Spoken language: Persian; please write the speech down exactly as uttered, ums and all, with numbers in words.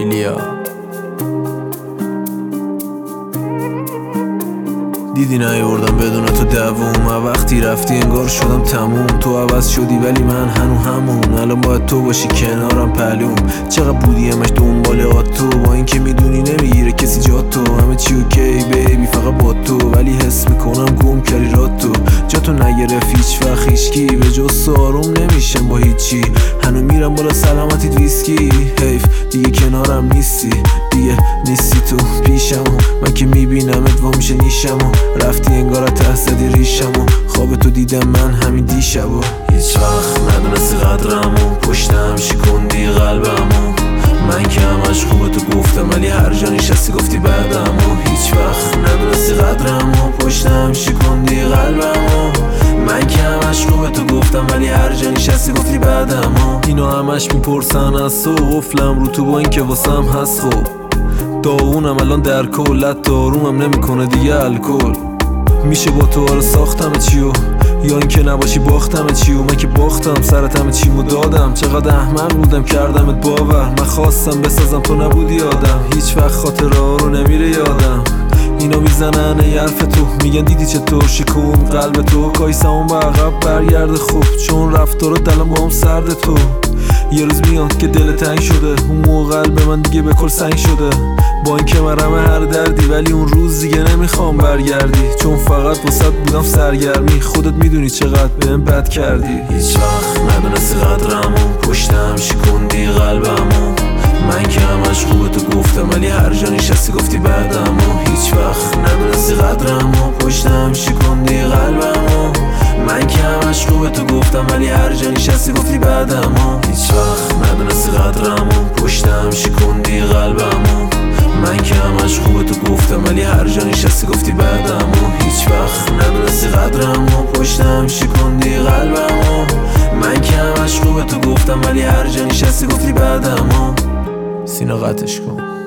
ایلیا. دیدی نیاوردم بدون تو دووم، وقتی رفتی انگار شدم تموم. تو عوض شدی ولی من هنو همون، الان باید تو باشی کنارم پلوم. چقدر بودی همش دنبال آتو، با اینکه میدونی نمیگیره کسی جا تو. همه چی اوکی بیبی فقط با تو، ولی حس میکنم گم کردی رات تو. جا تو نگرفت هیچ وقت هیچکی، به جز تو آروم نمیشم با هیچی. هنو میرم بالا سلامتیت ویسکی، حیف دیگه کنارم نیستی، دیگه نیستی تو پیشمو. من که میبینمت وا میشه نیشمو، رفتی انگار ته زدی ریشمو. خواب تو دیدم من همین دیشبو، هیچ وقت ندونستی قدرمو، پشتم شکوندی قلبمو. من که همش خوبه تو گفتم ولی هر جا نشستی گفتی بعدمو. هیچ وقت ندونستی قدرمو، پشتم شکوندی قلبمو. من که همش خوبه تو گفتم ولی هر جا نشستی گفتی بعدمو. اینا همش میپرسن از تو، قفلم رو تو با این که واسم هست. خب داغونم الان در کلت، دارومم نمیکنه دیگه الکل. میشه با تو آره ساختم چیو، یا اینکه نباشی باختم چیو. من که باختم سرتم چیمو دادم، چقدر احمق بودم کردمت باور. من خواستم بسازم تو نبودی آدم، هیچ وقت خاطرها رو نمیره یادم. اینا میزنن ای حرف تو، میگن دیدی چطور شکوم قلب تو. کایسمون به عقب برگرده خوب، چون رفتارت الان با هم سرد تو. یه روز میاد که دل تنگ شده، اون موقع قلب من دیگه به کل سنگ شده. با اینکه مرهم هر دردی، ولی اون روز دیگه نمیخوام برگردی. چون فقط واسط بودم سرگرمی، خودت میدونی چقدر بهم بد کردی. هیچ وقت ندونستی قدرمو، پشتم شکوندی قلبمو. من که همش خوبه تو گفتم ولی هر جا نشستی گفتی بعدمو. هیچ وقت ندونستی قدرمو، پشتم شکوندی قلبمو. من که همش خوبه تو گفتم ولی هر جا نشستی گفتی بعدمو. هیچ وقت ندونستی قدرمو، پشتم شکوندی قلبمو. من که همش خوبه تو گفتم ولی هر جا نشستی گفتی بعدمو. هیچ وقت ندونستی قدرمو، پشتم شکوندی قلبمو. من که همش خوبه تو گفتم ولی هر جا نشستی گفتی بعدمو. سینا قطعش کن.